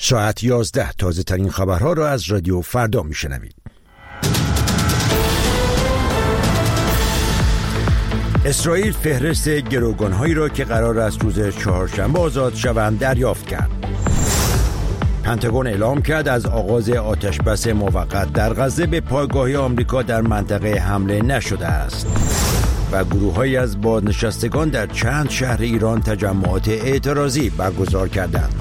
ساعت 11 تازه ترین خبرها را از رادیو فردا میشنوید. اسرائیل فهرست گروگان‌هایی را که قرار است روز چهارشنبه آزاد شوند دریافت کرد. پنتاگون اعلام کرد از آغاز آتشبس موقت در غزه به پایگاهی آمریکا در منطقه حمله نشده است. و گروه‌هایی از بازنشستگان در چند شهر ایران تجمعات اعتراضی برگزار کردند.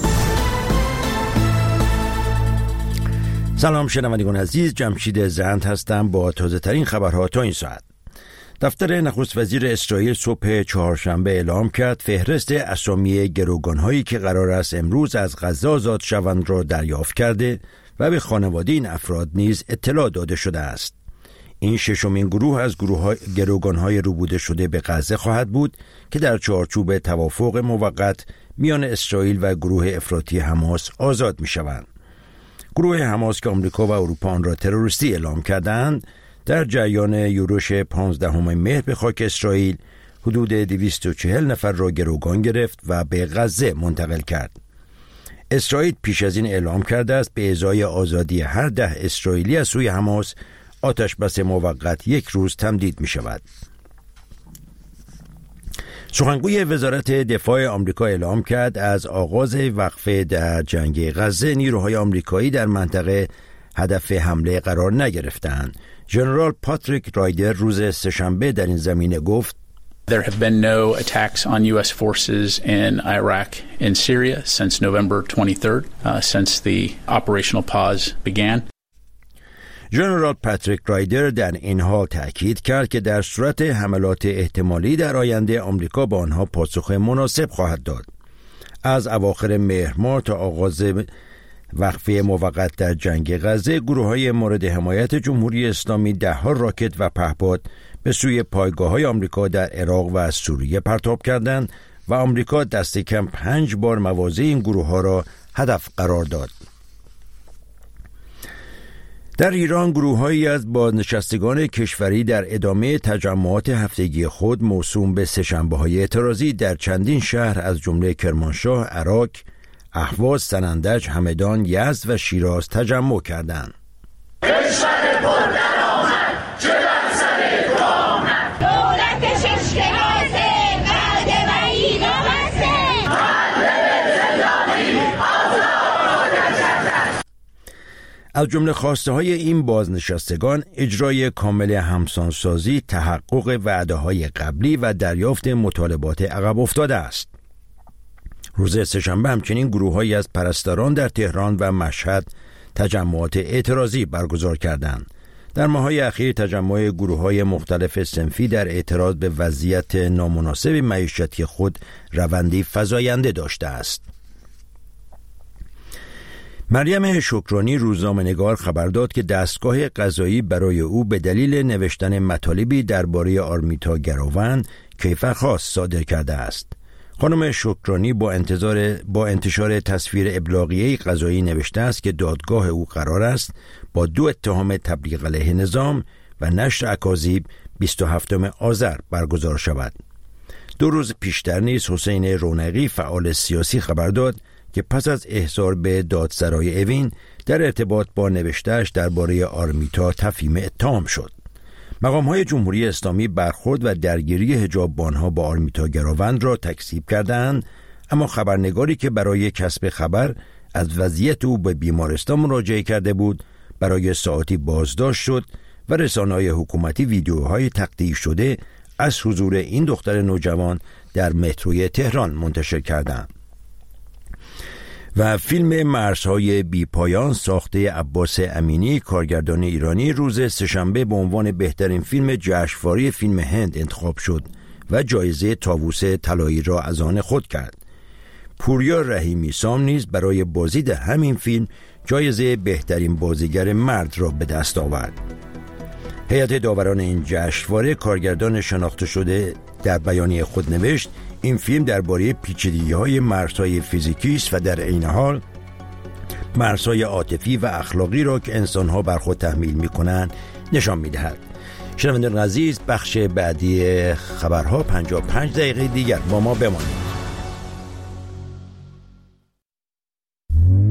سلام شنوندگان عزیز، جمشید زند هستم با تازه ترین خبرها تا این ساعت. دفتر نخست وزیر اسرائیل صبح چهارشنبه اعلام کرد فهرست اسامی گروگان‌هایی که قرار است امروز از غزه آزاد شوند را دریافت کرده و به خانواده این افراد نیز اطلاع داده شده است. این ششمین گروه از گروگان‌های روبوده شده به غزه خواهد بود که در چارچوب توافق موقت میان اسرائیل و گروه افراطی حماس آزاد می‌شوند. گروه حماس که آمریکا و اروپا آن را تروریستی اعلام کردند، در جریان یورش 15 مهر به خاک اسرائیل حدود 240 نفر را گروگان گرفت و به غزه منتقل کرد. اسرائیل پیش از این اعلام کرده است به ازای آزادی هر 10 اسرائیلی از سوی حماس آتشبس موقت یک روز تمدید می شود. سخنگوی وزارت دفاع آمریکا اعلام کرد از آغاز وقفه در جنگ غزه نیروهای آمریکایی در منطقه هدف حمله قرار نگرفتند. ژنرال پاتریک رایدر روز سه‌شنبه در این زمینه گفت There have been no attacks on U.S. forces in Iraq and Syria since November 23rd, since the operational pause began. ژنرال پاتریک رایدر در این حال تأکید کرد که در صورت حملات احتمالی در آینده آمریکا با آنها پاسخ مناسب خواهد داد. از اواخر مهر ماه تا آغاز وقفه موقت در جنگ غزه گروه‌های مورد حمایت جمهوری اسلامی ده‌ها راکت و پهپاد به سوی پایگاه‌های آمریکا در عراق و سوریه پرتاب کردند و آمریکا دست کم 5 بار مواضع این گروه‌ها را هدف قرار داد. در ایران گروه‌هایی از بازنشستگان کشوری در ادامه تجمعات هفتگی خود موسوم به سه‌شنبه‌های اعتراضی در چندین شهر از جمله کرمانشاه، عراق، اهواز، سنندج، همدان، یزد و شیراز تجمع کردند. کشور پردرآمد چه بر سر تو آمد، دولت ششگنازه بعد و ایران هسته، معلم زندانی آزاد کرد. از جمله خواسته های این بازنشستگان اجرای کامل همسانسازی، تحقق وعده های قبلی و دریافت مطالبات عقب افتاده است. روز سه‌شنبه همچنین گروه‌هایی از پرستاران در تهران و مشهد تجمعات اعتراضی برگزار کردند. در ماه‌های اخیر تجمع گروه‌های مختلف صنفی در اعتراض به وضعیت نامناسب معیشتی خود روندی فزاینده داشته است. مریم شکرانی روزنامه‌نگار خبر داد که دستگاه قضایی برای او به دلیل نوشتن مطالبی درباره آرمیتا گراوند کیفرخواست صادر کرده است. خانم شکرانی با انتشار تصویر ابلاغیه قضایی نوشته است که دادگاه او قرار است با 2 اتهام تبلیغ علیه نظام و نشر اکاذیب 27 آذر برگزار شود. 2 روز پیشتر نیز حسین رونقی فعال سیاسی خبر داد که پس از احضار به دادسرای اوین در ارتباط با نوشته‌اش درباره آرمیتا تفهیم اتهام شد. مقام‌های جمهوری اسلامی برخورد و درگیری حجاببان‌ها با آرمیتا گراوند را تکذیب کردند، اما خبرنگاری که برای کسب خبر از وضعیت او به بیمارستان مراجعه کرده بود برای ساعاتی بازداشت شد و رسانه‌های حکومتی ویدیوهای تقطیع شده از حضور این دختر نوجوان در متروی تهران منتشر کردند. و فیلم مرزهای بی پایان ساخته عباس امینی کارگردان ایرانی روز سه‌شنبه به عنوان بهترین فیلم جشنواره فیلم هند انتخاب شد و جایزه طاووس طلایی را از آن خود کرد. پوریا رحیمی سام نیز برای بازی در همین فیلم جایزه بهترین بازیگر مرد را به دست آورد. هیئت داوران این جشنواره کارگردان شناخته شده در بیانیه خود نوشت این فیلم درباره پیچیدگی‌های مرزهای فیزیکی است و در عین حال مرزهای عاطفی و اخلاقی را که انسان‌ها بر خود تحمیل می‌کنند نشان می‌دهد. شنوندگان عزیز، بخش بعدی خبرها 55 دقیقه دیگر با ما بمانید.